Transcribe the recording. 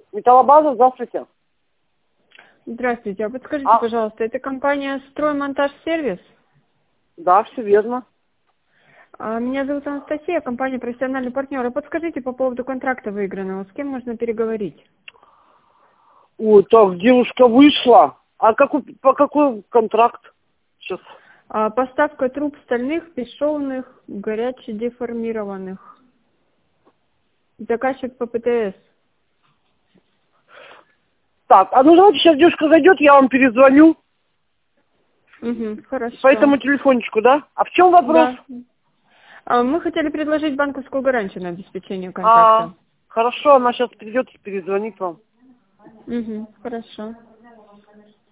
Металлобаза, здравствуйте. Здравствуйте. А подскажите, пожалуйста, это компания «Строймонтаж-сервис»? Да, все верно. Меня зовут Анастасия, компания «Профессиональный партнер». А подскажите по поводу контракта выигранного, с кем можно переговорить? Ой, так, девушка вышла. А по какой контракт сейчас? Поставка труб стальных, бесшовных, горяче деформированных. Заказчик по ПТС. Так, а ну давайте сейчас девушка зайдет, я вам перезвоню. Угу, хорошо. По этому телефончику, да? А в чем вопрос? Да. Мы хотели предложить банковскую гарантию на обеспечение контракта. Хорошо, она сейчас придет и перезвонит вам. Угу, хорошо.